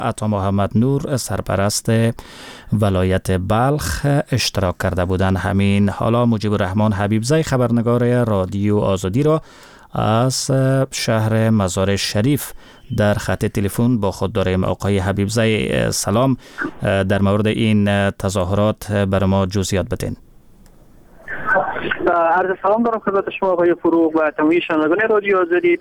عطا محمد نور سرپرست ولایت بلخ اشتراک کرده بودند. همین حالا مجیب الرحمن حبیبزی خبرنگار رادیو آزادی را از شهر مزار شریف در خط تلفن با خود داریم. آقای حبیبزی سلام، در مورد این تظاهرات برای ما جزئیات بدین. عرض سلام دارم خدمت شما آقای فروغ و تمامی شنوندگان رادیو آزادی.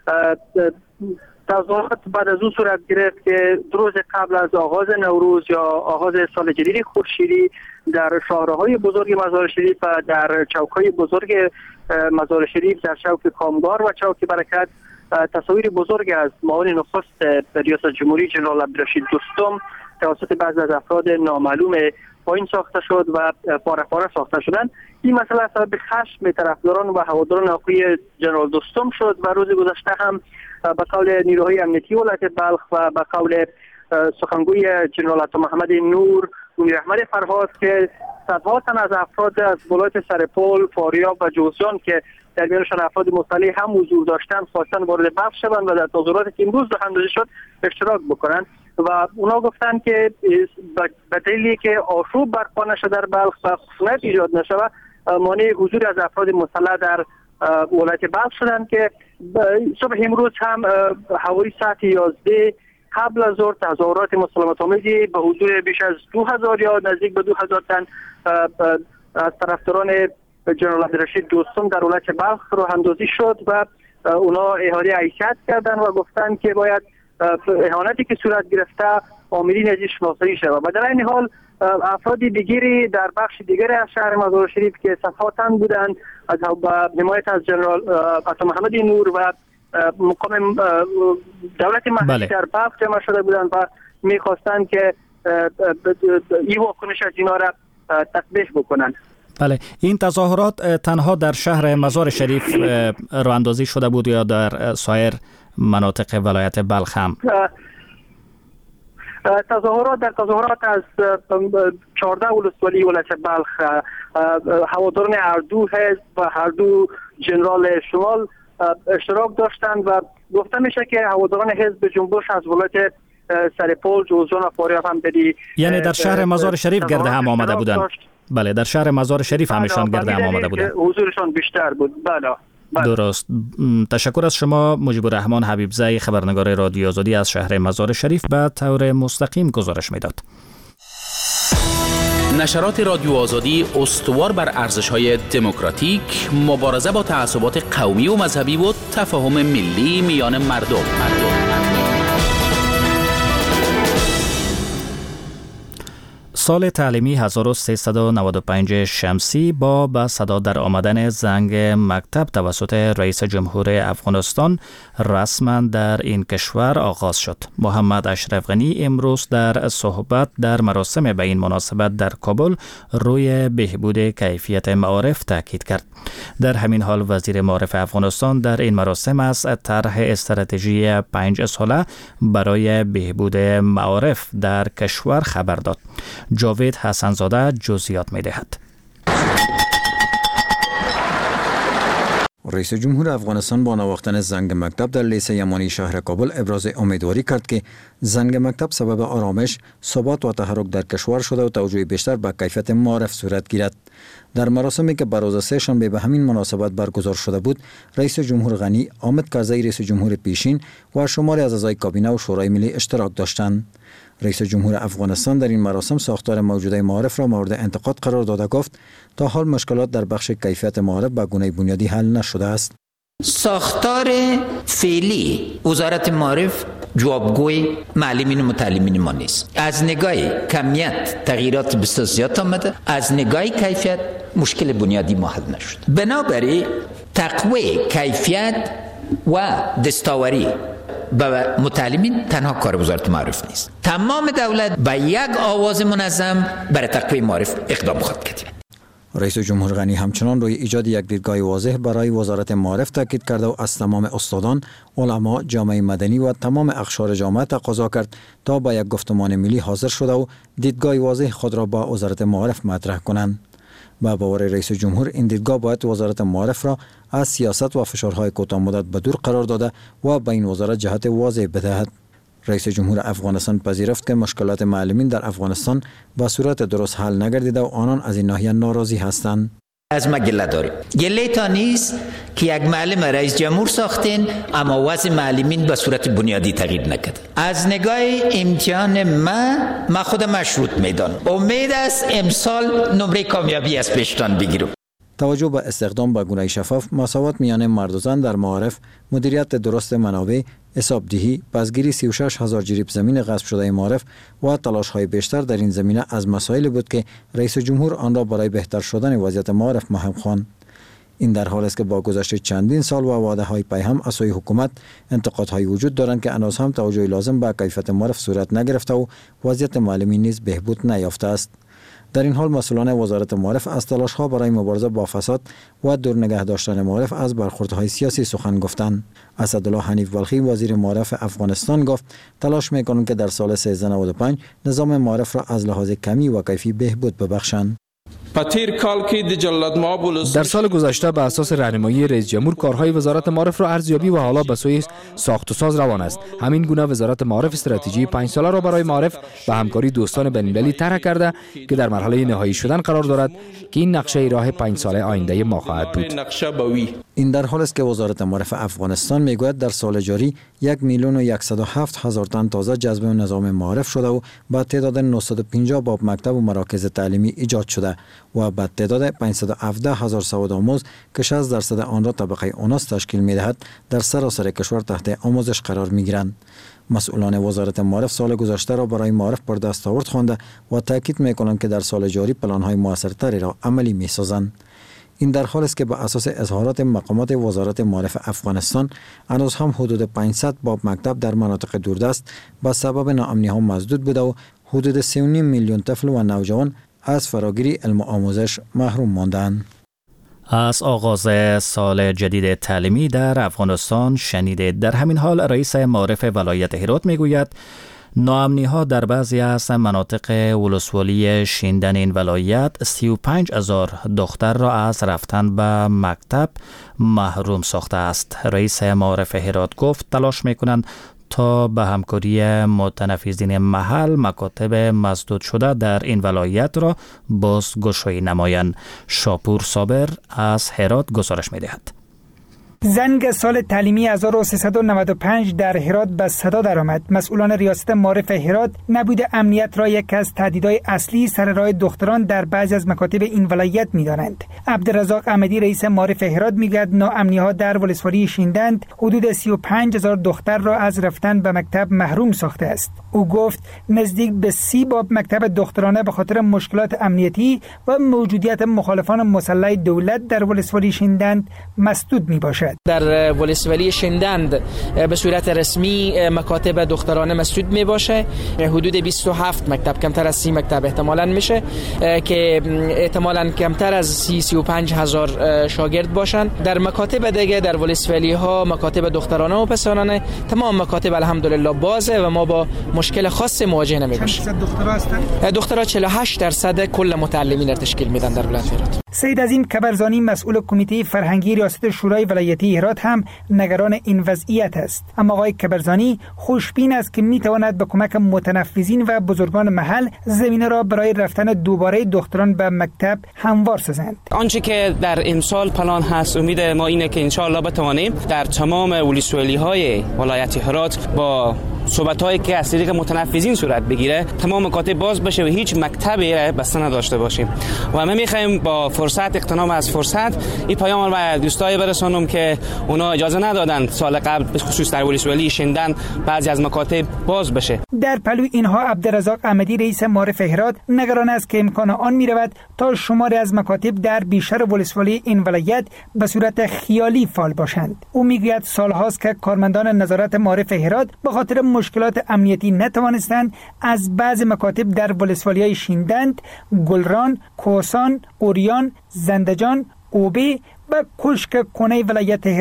تظاهرات بعد از اون صورت گرفت که 2 روز قبل از آغاز نوروز یا آغاز سال جدید خورشیدی در شاهراهای بزرگ مزار شریف و در چوک‌های بزرگ مزار شریف، در چوک کامگار و چوک برکت، تصاویر بزرگ از معاون نخست ریاست جمهوری جنرال عبدالرشید دوستم توسط بعضی از افراد نامعلوم پایین ساخته شد و پاره پاره ساخته شدند. این مسئله سبب خشم طرفداران و هواداران آقای جنرال دوستم شد و روز گذشته هم به قول نیروهای امنیتی ولایت بلخ و به قول سخنگوی جنرال عطا محمد نور منیر احمد فرهاد که صدها تن از افراد از ولایت سرپل، فاریاب و جوزجان که در میانشان افراد مصلی هم حضور داشتند خواستن وارد بلخ شوند و در تظاهراتی که امروز راه اندازی شد اشتراک بکنند و اونا گفتن که به دلیلی که آشوب برپا نشه در بلخ و خشونت ایجاد نشه مانع حضور از افراد مسلح در ولایت بلخ شدند که صبح امروز هم حوالی ساعت 11 قبل از ظهر تظاهرات مسالمت آمیزی به حضور بیش از 2000 یا نزدیک به 2000 تن از طرفداران جنرال عبدالرشید دوستم در ولایت بلخ راه اندازی شد و اونا احاله حیثیت کردن و گفتن که باید اهانتی که صورت گرفته عاملین ازش شناسایی شود. و در این حال افراد دیگری در بخش دیگری از شهر مزار شریف که صفها تن بودند از حمایت از جنرال عطا محمد نور و مقام دولت محلی در بلخ جمع شده بودند و میخواستند که این واکنش از اینا را تقبیح بکنند. بله، این تظاهرات تنها در شهر مزار شریف راه اندازی شده بود یا در سایر مناطق ولایت بلخ هم؟ تظاهرات از 14 ولسوالی ولایت بلخ هواداران هر دو حزب و هر دو جنرال شمال اشتراک داشتند و گفته میشه که هواداران حزب جنبش از ولایت سرپل، جوزجان و فاریاب هم یعنی در شهر مزار شریف گرد هم آمده بودند. بله، در شهر مزار شریف همشان گرد هم آمده بودند. حضورشان بیشتر بود. بله. درست. تشکر از شما مجیب الرحمن حبیبزی خبرنگار رادیو آزادی از شهر مزار شریف به طور مستقیم گزارش میداد. نشرات رادیو آزادی استوار بر ارزش‌های دموکراتیک، مبارزه با تعصبات قومی و مذهبی و تفاهم ملی میان مردم. سال تعلیمی 1395 شمسی با به صدا در آمدن زنگ مکتب توسط رئیس جمهور افغانستان رسما در این کشور آغاز شد. محمد اشرف غنی امروز در صحبت در مراسم به این مناسبت در کابل روی بهبود کیفیت معارف تاکید کرد. در همین حال وزیر معارف افغانستان در این مراسم از طرح استراتژی 5 ساله برای بهبود معارف در کشور خبر داد. جاوید حسنزاده جزئیات می‌دهد. رئیس جمهور افغانستان با نواختن زنگ مکتب در لیسه یمانی شهر کابل ابراز امیدواری کرد که زنگ مکتب سبب آرامش، ثبات و تحرک در کشور شده و توجه بیشتر به کیفیت معارف صورت گیرد. در مراسمی که بر روز 3 شنبه به همین مناسبت برگزار شده بود، رئیس جمهور غنی، حامد کرزی رئیس جمهور پیشین و شماری از اعضای کابینه و شورای ملی اشتراک داشتند. رئیس جمهور افغانستان در این مراسم ساختار موجوده معارف را مورد انتقاد قرار داده گفت تا حال مشکلات در بخش کیفیت معارف به گونه بنیادی حل نشده است. ساختار فعلی وزارت معارف جوابگوی معلمین و متعلمین ما نیست. از نگاه کمیت تغییرات بسیار زیاد آمده، از نگاه کیفیت مشکل بنیادی ما حل نشد. بنابراین تقویت کیفیت و دستاوری به متعلمین تنها کار وزارت معارف نیست. تمام دولت به یک آواز منظم برای تقویت معارف اقدام خواهد کرد. رئیس جمهور غنی همچنان روی ایجاد یک دیدگاه واضح برای وزارت معارف تاکید کرده و از تمام استادان، علما، جامعه مدنی و تمام اقشار جامعه تقاضا کرد تا با یک گفتمان ملی حاضر شده و دیدگاه واضح خود را با وزارت معارف مطرح کنند. با باور رئیس جمهور این دیدگاه باید وزارت معارف را از سیاست و فشارهای کوتاه مدت به دور قرار داده و به این وزارت جهت واضح بدهد. رئیس جمهور افغانستان پذیرفت که مشکلات معلمین در افغانستان به صورت درست حل نگردیده و آنان از این ناحیه ناراضی هستند. از ما گله داریم. گله تا نیست که یک معلم رئیس جمهور ساختین اما وضع معلمین به صورت بنیادی تغییر نکرد. از نگاه امتحان ما خود مشروط میدانم. امید است امسال نمره کامیابی از پیشتان بگیرم. توجه به استخدام به گونه شفاف، مساوات میان مرد و زن در معارف، مدیریت درست منابع، حسابدهی، بازگیری 36,000 جریب زمین غصب شده معارف و تلاش‌های بیشتر در این زمینه از مسائل بود که رئیس جمهور آن را برای بهتر شدن وضعیت معارف مهم خواند. این در حالی است که با گذشت چندین سال و وعده‌های پیهم از سوی حکومت انتقادهای وجود دارند که هنوز هم توجه لازم به کیفیت معارف صورت نگرفته و وضعیت معلمین نیز بهبود نیافته است. در این حال مسئولان وزارت معارف از تلاش‌ها برای مبارزه با فساد و دور نگه داشتن معارف از برخوردهای سیاسی سخن گفتند. اسدالله حنیف بلخی وزیر معارف افغانستان گفت تلاش می‌کنند که در سال 1395 نظام معارف را از لحاظ کمی و کیفی بهبود ببخشند. در سال گذشته به اساس راهنمایی رئیس جمهور کارهای وزارت معارف را ارزیابی و حالا به سوی ساخت و ساز روان است. همین گونه وزارت معارف استراتژی 5 ساله را برای معارف و همکاری دوستان بین‌المللی طرح کرده که در مرحله نهایی شدن قرار دارد که این نقشه راه 5 ساله آینده ما خواهد بود. این در حالی است که وزارت معارف افغانستان میگوید در سال جاری 1,107,000 تن تازه جذب نظام معارف شده و با تعداد 950 باب مکتب و مراکز تعلیمی ایجاد شده و با تعداد 517,000 سوادآموز که 60% آن را طبقه اوناس تشکیل می‌دهد در سراسر کشور تحت آموزش قرار می‌گیرند. مسئولان وزارت معارف سال گذشته را برای معارف بر دستاورد خوانده و تاکید می‌کنند که در سال جاری پلان‌های موثرتری را عملی می‌سازند. این در حالی است که به اساس اظهارات مقامات وزارت معارف افغانستان هنوز هم حدود 500 باب مکتب در مناطق دوردست به سبب ناامنی‌ها مسدود بوده و حدود 3.5 میلیون طفل و نوجوان از فراگیری علم و آموزش محروم ماندند. از آغاز سال جدید تعلیمی در افغانستان شنیده. در همین حال رئیس معارف ولایت هرات میگوید ناامنی‌ها در بعضی از مناطق ولسوالی شیندن این ولایت 35,000 دختر را از رفتن به مکتب محروم ساخته است. رئیس معارف هرات گفت تلاش می‌کنند تا به همکاری متنفذین محل مکاتب مسدود شده در این ولایت را بازگشایی نمایند. شاپور صابر از هرات گزارش می‌دهد. زنگ سال تعلیمی 1395 در هرات به صدا درآمد. مسئولان ریاست معارف هرات نبود امنیت را یکی از تهدیدهای اصلی سر راه دختران در بعضی از مکاتب این ولایت می‌دانند. عبدالرزاق احمدی رئیس معارف هرات میگوید ناامنی‌ها در ولسوالی شیندند حدود 35,000 دختر را از رفتن به مکتب محروم ساخته است. او گفت نزدیک به 30 باب مکتب دخترانه به خاطر مشکلات امنیتی و موجودیت مخالفان مسلح دولت در ولسوالی شیندند مسدود میباشد. در ولسوالی شیندند به صورت رسمی مکاتب دخترانه مسدود می باشه. حدود 27 مکتب، کمتر از 30 مکتب احتمالاً میشه که احتمالاً کمتر از 35 هزار شاگرد باشن. در مکاتب دیگه در ولسوالی ها مکاتب دخترانه و پسرانه تمام مکاتب الحمدلله بازه و ما با مشکل خاص مواجه نمی باشیم. چند دخترها هستند؟ دخترها 48% کل متعلمین را تشکیل میدن در ولایت هرات. سید عظیم کبرزانی مسئول کمیته فرهنگی ریاست شورای ولایتی هرات هم نگران این وضعیت است. اما آقای کبرزانی خوشبین است که میتواند به کمک متنفذین و بزرگان محل زمینه را برای رفتن دوباره دختران به مکتب هموار سازند. آنچه که در امسال پلان هست امید ما اینه که ان شاء الله بتوانیم در تمام ولسوالی های ولایت هرات با صحبت‌هایی که از طریق متنفذین صورت بگیره تمام مکاتب باز بشه و هیچ مکتبی بسته نداشته باشیم. و ما می‌خوایم با فرصت اغتنام از فرصت این پیام را به دوستای برسانم که اونا اجازه ندادن سال قبل به خصوص در ولسوالی شیندن بعضی از مکاتب باز بشه. در پلوی اینها عبدالرزاق احمدی رئیس معارف هرات نگران است که امکان آن می‌رود تا شماری از مکاتب در بیشتر ولسوالی این ولایت به صورت خیالی فعال باشند. او میگوید سال‌هاست که کارمندان نظارت معارف هرات به خاطر مشکلات امنیتی نتوانستند از بعض مکاتب در ولسوالی‌های شیندند، گلران، کوهستان، اوریان، زندجان، اوبه و کشک کنه ولایت هرات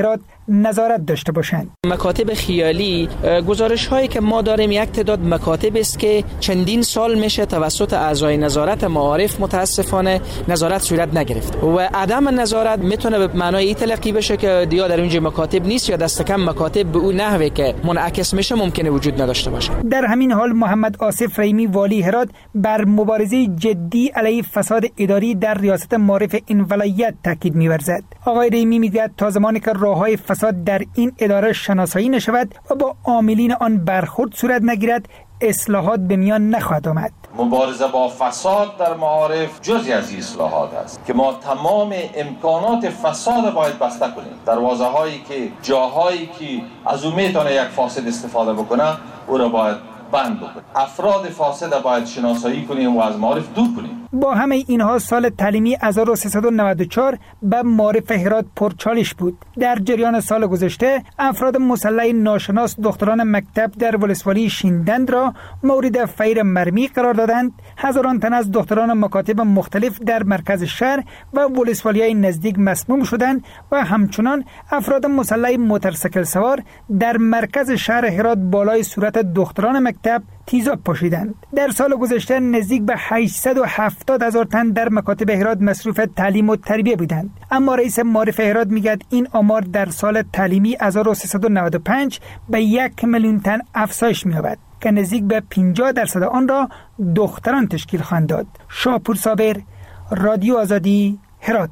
نظارت داشته باشند. مکاتب خیالی گزارش هایی که ما داریم یک تعداد مکاتب است که چندین سال میشه توسط اعضای نظارت معارف متاسفانه نظارت صورت نگرفت و عدم نظارت میتونه به معنای این تلقی بشه که یا در اونجا مکاتب نیست یا دست کم مکاتب به اون نحوی که منعکس میشه ممکنه وجود نداشته باشه. در همین حال محمد آصف رحیمی والی هرات بر مبارزه جدی علیه فساد اداری در ریاست معارف این ولایت تاکید می‌ورزد. آقای رحیمی میگوید تا زمانی که راه‌های فساد در این اداره شناسایی نشود و با عاملین آن برخورد صورت نگیرد اصلاحات به میان نخواهد آمد. مبارزه با فساد در معارف جزئی از اصلاحات است که ما تمام امکانات فساد باید بسته کنیم. دروازه‌هایی که جاهایی که از اون میتونه یک فاسد استفاده بکنه او را باید بند بکنیم. افراد فاسد باید شناسایی کنیم و از معارف دور کنیم. با همه اینها سال تعلیمی 1394 به معارف هرات پرچالش بود. در جریان سال گذشته افراد مسلح ناشناس دختران مکتب در ولسوالی شیندند را مورد فیر مرمی قرار دادند. هزاران تن از دختران مکاتب مختلف در مرکز شهر و ولسوالی‌های نزدیک مسموم شدند و همچنان افراد مسلح موتورسیکل سوار در مرکز شهر هرات بالای صورت دختران مکتب تیزاب پاشیدند. در سال گذشته نزدیک به 870,000 تن در مکاتب هرات مصروف تعلیم و تربیه بودند. اما رئیس معارف هرات میگه این آمار در سال تعلیمی 1395 به 1,000,000 تن افزایش می‌یابد که نزدیک به 50% آن را دختران تشکیل خواهند داد. شاپور صابر، رادیو آزادی، هرات.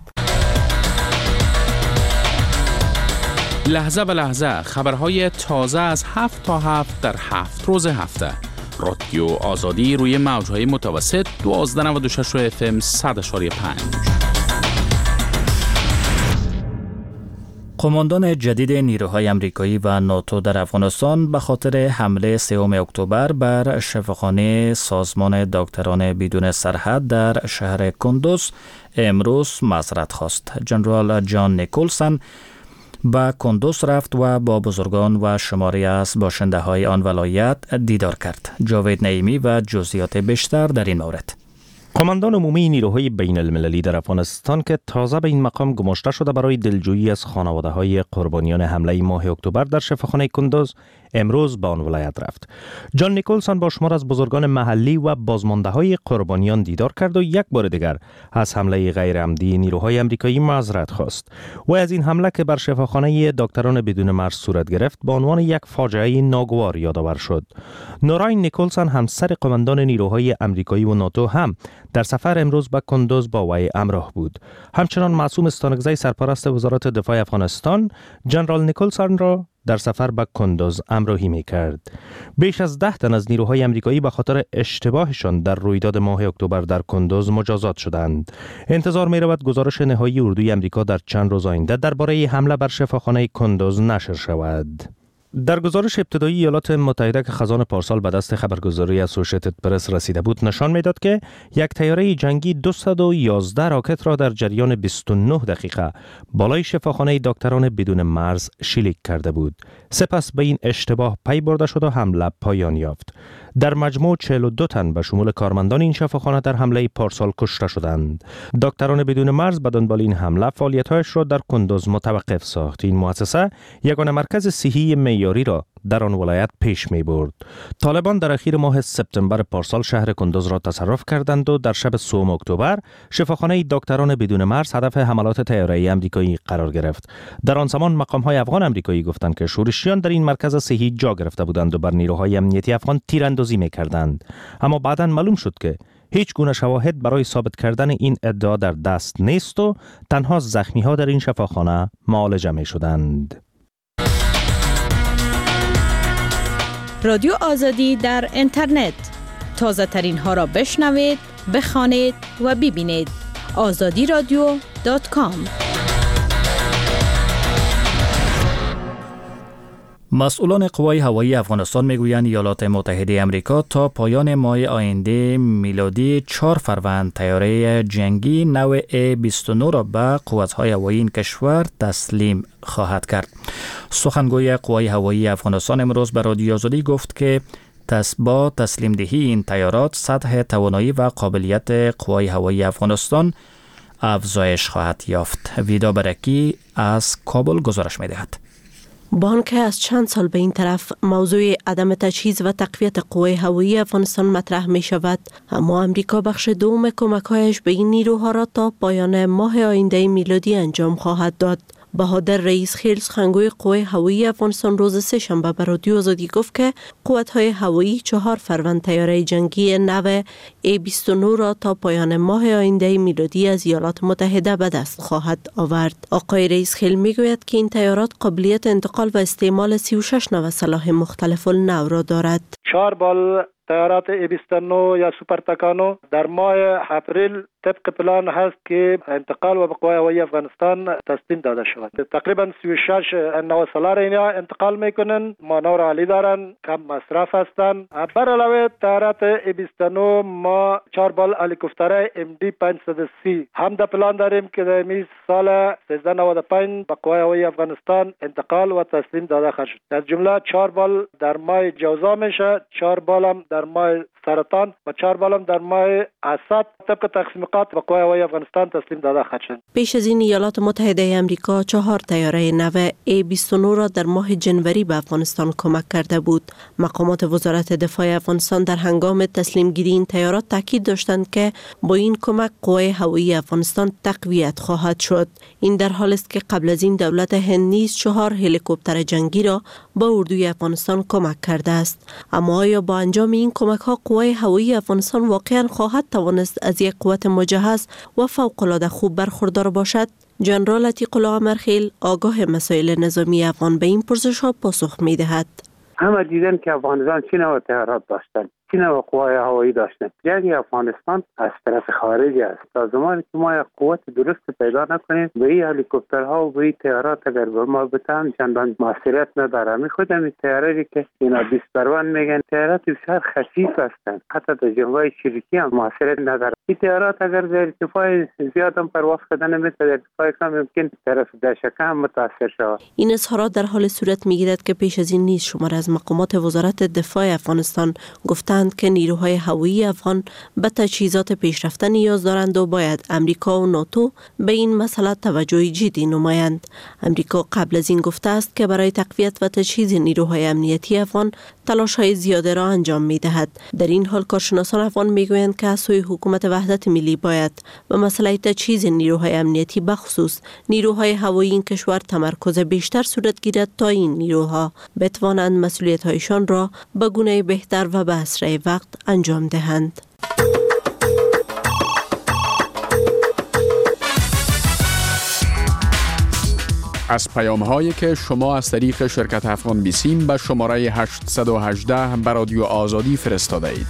لحظه به لحظه خبرهای تازه از 7 تا 7 در 7 روز هفته. رادیو آزادی روی موجهای متوسط 1296 FM 100.5. قماندان جدید نیروهای آمریکایی و ناتو در افغانستان به خاطر حمله 3 اکتبر بر شفاخانه سازمان دکتران بدون سرحد در شهر کندوز امروز معذرت خواست. جنرال جان نیکولسون به کندوز رفت و با بزرگان و شماری از باشنده های آن ولایت دیدار کرد. جاوید نعیمی و جزئیات بیشتر در این مورد. قماندان عمومی نیروهای بین المللی در افغانستان که تازه به این مقام گماشته شده برای دلجویی از خانواده های قربانیان حمله ماه اکتبر در شفاخانه کندوز امروز به آن ولایت رفت. جان نیکولسون با شمار از بزرگان محلی و بازمانده های قربانیان دیدار کرد و یک بار دیگر از حمله غیر عمدی نیروهای آمریکایی معذرت خواست. و از این حمله که بر شفاخانه دکتران بدون مرز صورت گرفت به عنوان یک فاجعه ناگوار یادآور شد. نوراین نیکولسون همسر قماندان نیروهای آمریکایی و ناتو هم در سفر امروز به کندوز با وی همراه بود. همچنان معصوم استانکزی سرپرست وزارت دفاع افغانستان جنرال نیکولسون را در سفر به کندوز همراهی می‌کرد. بیش از 10 تن از نیروهای آمریکایی به خاطر اشتباهشان در رویداد ماه اکتبر در کندوز مجازات شدند. انتظار می‌رود گزارش نهایی اردوی آمریکا در چند روز آینده درباره حمله بر شفاخانه کندوز نشر شود. در گزارش ابتدایی ایالات متحده که خزان پارسال به دست خبرگزاری اسوسییتد پرس رسیده بود نشان میداد که یک طیاره جنگی 211 راکت را در جریان 29 دقیقه بالای شفاخانه دکتران بدون مرز شلیک کرده بود. سپس به این اشتباه پی برده شد و حمله پایان یافت. در مجموع 42 تن به شمول کارمندان این شفاخانه در حمله پارسال کشته شدند. دکتران بدون مرز به دنبال این حمله فعالیت‌هایش را در کندوز متوقف ساخت. این مؤسسه یگانه مرکز صحی معیاری را در آن ولایت پیش می برد. طالبان در اخیر ماه سپتامبر پارسال شهر کندوز را تصرف کردند و در شب 3 اکتبر شفاخانه دکتران بدون مرز هدف حملات طیاره‌ای آمریکایی قرار گرفت. در آن زمان مقام‌های افغان آمریکایی گفتند که شورشیان در این مرکز صحی جا گرفته بودند و بر نیروهای امنیتی افغان تیراندازی می‌کردند. اما بعداً معلوم شد که هیچ گونه شواهد برای ثابت کردن این ادعا در دست نیست و تنها زخمی‌ها در این شفاخانه معالجه می‌شدند. رادیو آزادی در اینترنت تازه ترین ها را بشنوید، بخوانید و ببینید. azadiradyo.com. مسئولان قوای هوایی افغانستان میگویند ایالات متحده آمریکا تا پایان ماه آینده میلادی 4 فروند طیاره جنگی نوع A-29 را به قوات‌های هوایی این کشور تسلیم خواهد کرد. سخنگوی قوای هوایی افغانستان امروز به رادیو آزادی گفت که با تسلیم دهی این طیارات سطح توانایی و قابلیت قوای هوایی افغانستان افزایش خواهد یافت. ویدا برکی از کابل گزارش می‌دهد. با آنکه از چند سال به این طرف موضوع عدم تجهیز و تقویت قوای هوایی افغانستان مطرح می شود، اما امریکا بخش دوم کمک‌هایش به این نیروها را تا پایان ماه آینده میلادی انجام خواهد داد. بهادر رئیس خیل سخنگوی قوای هوایی افغانستان روز سه‌شنبه به رادیو آزادی گفت که قوت‌های هوایی 4 فروند طیاره جنگی نو A-29 را تا پایان ماه آینده میلادی از ایالات متحده به دست خواهد آورد. آقای رئیس خیل میگوید که این طیارات قابلیت انتقال و استعمال 36 نوع سلاح مختلف النوع را دارد. 4 بال طیارات A-29 یا سوپر تاکانو در ماه اپریل طبق پلان هست که انتقال و به قوای هوایی افغانستان تسلیم داده شود. تقریبا 36 نوع سلاح اینا انتقال میکنن، مانور عالی دارن، کم مصرف هستن. بر علاوه طیارات A-29 ما 4 بال هلیکوپتر MD-530 هم در پلان داریم که در سال 1395 به قوای هوایی افغانستان انتقال و تسلیم داده خواهد شد. از جمله 4 بال در ماه جوزا میشه، 4 بال هم در ماه سرطان و 4 بال هم در ماه اسد طبق تقسیمات به قوای هوایی افغانستان تسلیم داده خواهد شد. پیش از این ایالات متحده آمریکا 4 طیاره نو A-29 را در ماه جنوری به افغانستان کمک کرده بود. مقامات وزارت دفاع افغانستان در هنگام تسلیم گیری این طیارات تاکید داشتند که با این کمک قوای هوایی افغانستان تقویت خواهد شد. این در حالی است که قبل از این دولت هند نیز 4 هلیکوپتر جنگی را با اردوی افغانستان کمک کرده است. اما آیا با انجام این کمک ها قوای هوایی افغانستان واقعا خواهد توانست از یک قوت مجهز و فوق‌العاده خوب برخوردار باشد؟ جنرال عتیق الله امرخیل آگاه مسائل نظامی افغان به این پرسش ها پاسخ می دهد. همه دیدن که افغانستان چه نوع طیارات داشتن، چه نوع قوای هوایی داشتن. یعنی افغانستان از طرف خارجی است. تا زمانی که ما یک قوت درست پیدا نکنیم به این هلیکوپترها و به این طیارات اگر به ما بتن چندان موثریت نداره. می خودم این طیاره‌ای که اینا 20 پروند میگن طیارات بسیار خفیف هستند، حتی در جنگ‌های چریکی هم موثریت نداره. این طیارات اگر در ارتفاع زیاد هم پرواز کردن نمیتونه، در ارتفاع کم ممکن طرف دشکه هم متاثر شود. این اظهارات در حال صورت میگیرد که پیش از این نیز شمار از مقامات وزارت دفاع افغانستان گفتند که نیروهای هوایی افغان به تجهیزات پیشرفته نیاز دارند و باید امریکا و ناتو به این مسئله توجه جدی نمایند. امریکا قبل از این گفته است که برای تقویت و تجهیز نیروهای امنیتی افغان تلاش‌های زیاده را انجام می‌دهد. در این حال کارشناسان افغان می‌گویند که از سوی حکومت وحدت ملی باید به مسئله تجهیز نیروهای امنیتی بخصوص نیروهای هوایی این کشور تمرکز بیشتر صورت گیرد تا این نیروها بتوانند مسئولیت‌هایشان را به گونه بهتر و به اسرع وقت انجام دهند. از پیام‌هایی که شما از طریق شرکت افغان بیسیم به شماره 818 به رادیو آزادی فرستاده اید.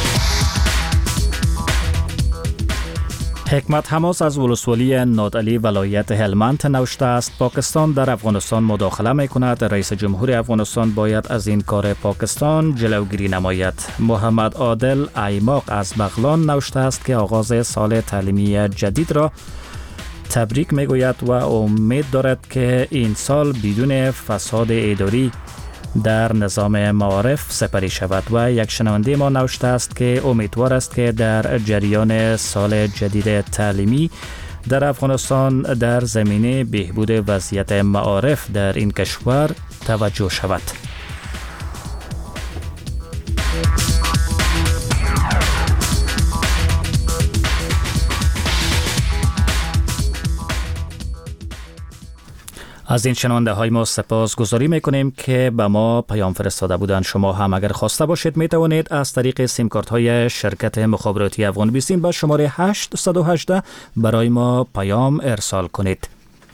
حکمت حماس از ولسوالی نادعلی ولایت هلمند نوشته است پاکستان در افغانستان مداخله می کند. رئیس جمهور افغانستان باید از این کار پاکستان جلوگیری نماید. محمد عادل ایماق از بغلان نوشته است که آغاز سال تعلیمی جدید را تبریک می گوید و امید دارد که این سال بدون فساد اداری در نظام معارف سپری شود. و یک شنونده ما نوشته است که امیدوار است که در جریان سال جدید تعلیمی در افغانستان در زمینه بهبود وضعیت معارف در این کشور توجه شود. از این شنونده های ما سپاس گذاری میکنیم که به ما پیام فرستاده بودند. شما هم اگر خواسته باشید می توانید از طریق سیم کارت های شرکت مخابراتی افغان بیسیم به شماره 818 برای ما پیام ارسال کنید.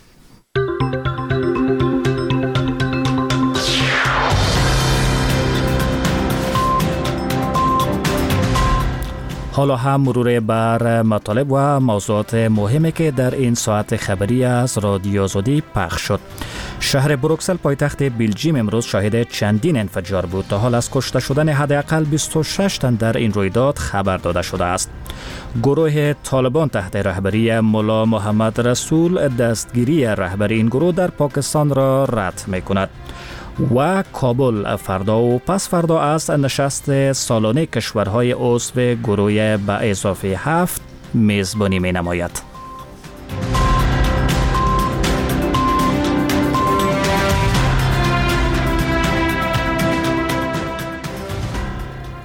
حالا هم مرور بر مطالب و موضوعات مهمی که در این ساعت خبری از رادیو آزادی پخش شد. شهر بروکسل پایتخت بلژیم امروز شاهد چندین انفجار بود. تا حال از کشته شدن حداقل 26 تن در این رویداد خبر داده شده است. گروه طالبان تحت رهبری ملا محمد رسول دستگیری رهبر این گروه در پاکستان را رد می‌کند. و کابل فردا و پس فردا از نشست سالانه کشورهای عضو گروه به اضافه 7 میزبانی می نماید.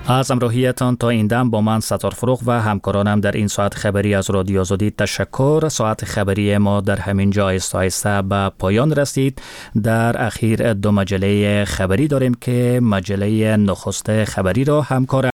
از همراهیتان تا این دم با من ستار فروغ و همکارانم در این ساعت خبری از رادیو آزادی تشکر. ساعت خبری ما در همین جا آهسته به پایان رسید. در اخیر 2 مجله خبری داریم که مجله نخست خبری را همکار